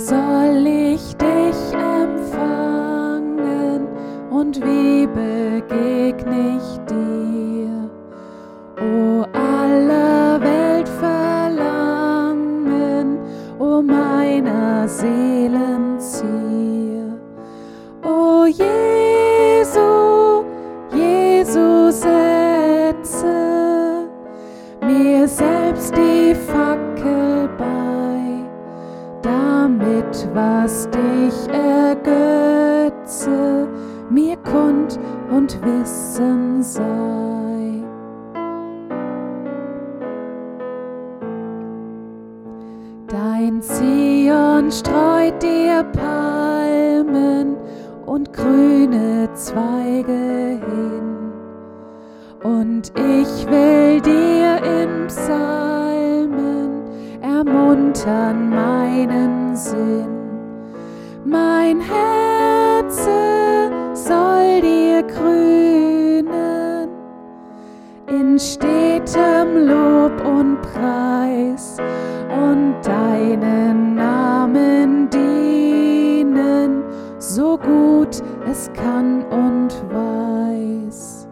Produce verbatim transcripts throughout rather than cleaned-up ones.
soll ich dich empfangen und wie begegne ich dir? O aller Welt Verlangen, o meiner Seelen Zier. O Jesu, Jesu, setze mir selbst die Fackel bei, damit was dich ergötze, mir kund und Wissen sei. Dein Zion streut dir Palmen und grüne Zweige hin, und ich will dir in Psalmen ermuntern meinen Sinn. Mein Herze soll dir grünen in stetem Lob und Preis und deinen Namen dienen, so gut es kann und weiß.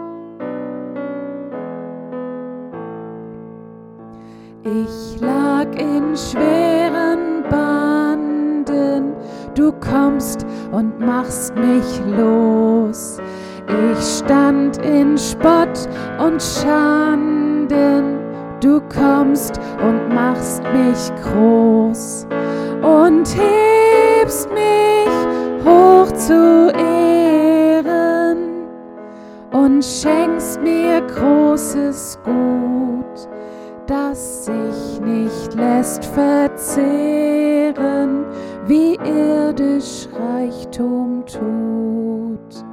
Ich lag in schweren Banden, du kommst und machst mich los. Ich stand in Spott und Schanden, du kommst und machst mich groß und hebst mich hoch zu Ehren und schenkst mir großes Gut, das sich nicht lässt verzehren, wie irdisch Reichtum tut.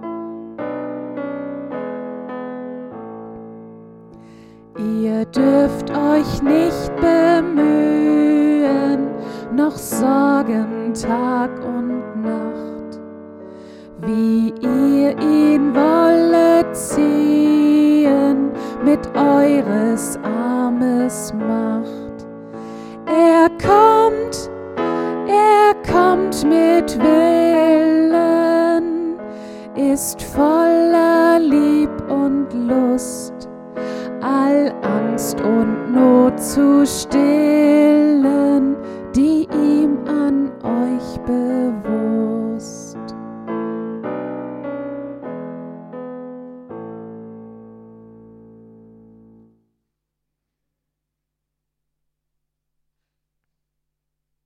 Ihr dürft euch nicht bemühen, noch sorgen Tag und Nacht, wie ihr ihn wollet ziehen mit eures Armes Macht. Er kommt, er kommt mit Willen, ist voller Lieb und Lust, all Angst und Not zu stillen.